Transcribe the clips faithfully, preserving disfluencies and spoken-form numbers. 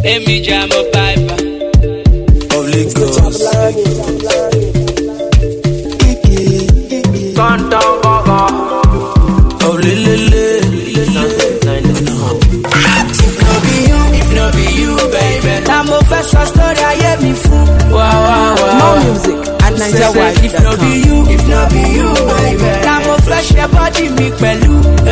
Emi Jamo Piper of Lagos. Turn down Gaga Of Lelele. If no be you, if no be you, baby. I'm a fashion story, I hear me fool. Wow, wow, wow. More music at Niger White. If no be you, if no be you, baby. I'm a flash your body, me pẹ̀lú.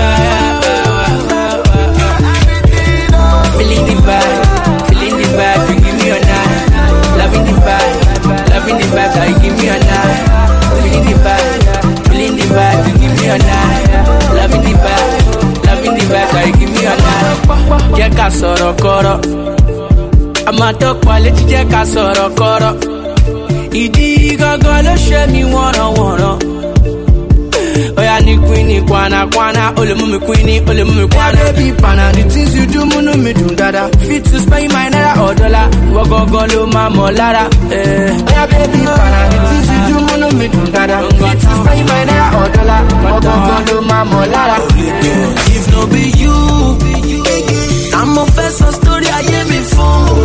Feeling the vibe, feeling the vibe, you give me a night. Loving the vibe, loving the vibe, that you give me a night. Feeling the vibe, feeling the vibe, you give me a night. Loving the vibe, loving the vibe, that you give me a night. Jẹ́ ká sọ̀rọ̀ kọ́rọ̀, àmọ́ tó pa létí jẹ́ ká sọ̀rọ̀ kọ́rọ̀. Ìdí gangan ló ṣe mí wọ̀nrọ̀wọ̀nrọ̀. Oya ni queen ni kwana kwana, ole mumi queen ni, ole mumi kwana. Baby pana, the things you do munu mi dun dada. Fit to spend my naira or dollar, wo gangan ló máa mọ̀ lára. Oya baby pana, the things you do munu mi dun dada. Fit to spend my naira or dollar, wo gangan ló máa mọ̀ lára. If no be you, I'm a fashion story, I hear me fool.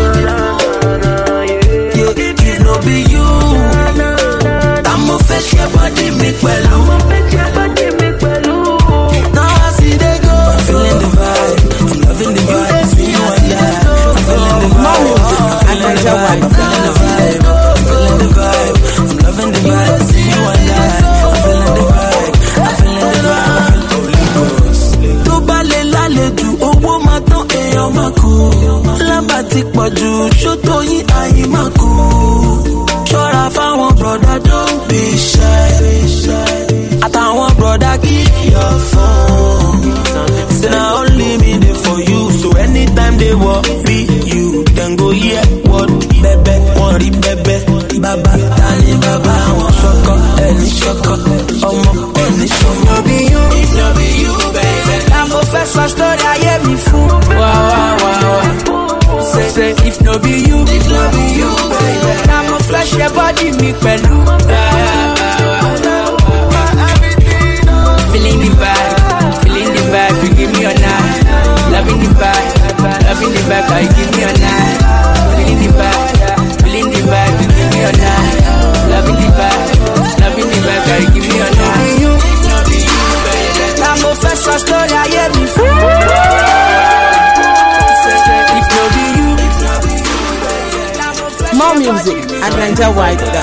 Yeah, if no be you, I'm a fashion body, me pẹ̀lú. Now I see they go. I'm feeling the vibe, I'm loving the vibe. See you and I, I'm feeling the vibe, I'm feeling the vibe, I'm feeling the vibe, I'm feeling the vibe, I'm loving the vibe. See you and I, I'm feeling the vibe, I'm feeling the vibe, I'm feeling the vibe. Tó bá lè lálejò, owó máa tán èèyàn máa kú. Lábà ti pọ̀ jù, ṣótó yín àyè máa kú. Ṣọ́ra fáwọn brọ̀dá, don't be shy. Àtàwọn brọ̀dá keep your phone. Say na only me dey for you, so anytime they worry you, then go hear what bẹ́bẹ́ wọ́n rí bẹ́bẹ́. Bàbá ta ni bàbá wọn ṣọkọ ẹni ṣọkọ ọmọ ẹni ṣọmọ. No be you, if no be you, baby. I'm a fashion story, I hear me fool. Wow, wow, wow. Say, say, if no be you, if no be you, baby. I'm a flash your body, me pẹ̀lú. Feeling the vibe, feeling the vibe, you give me a night. Loving the vibe, loving the vibe, that you give me a night. Feeling the vibe, feeling the vibe, you give me a night. Loving the vibe, loving the vibe, that you give me a night. If no be you, baby. I'm a fashion story, I hear me fool. If no be you, if no be you, baby. More music at Niger White.